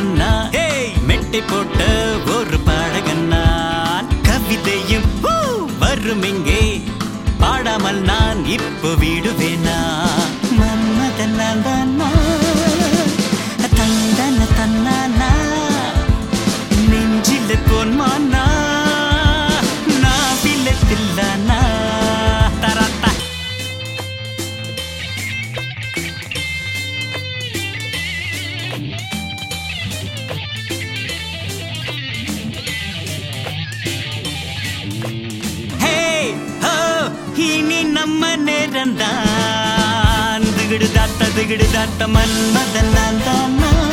மன்னா மெட்டை போட்ட ஒரு பாடகன் நான். கவிதையும் வரும் இங்கே பாடாமல் நான் இப்போ விடுவேனா. மன்மதன் நான் தானா தந்தன தன்னானா நெஞ்சில பொன்மானா நான் வில்லத்தில்லானா தராத்தா. இனி நம்ம நேரந்தான் திகிடு தாத்த மன்மதன் நான் தானா.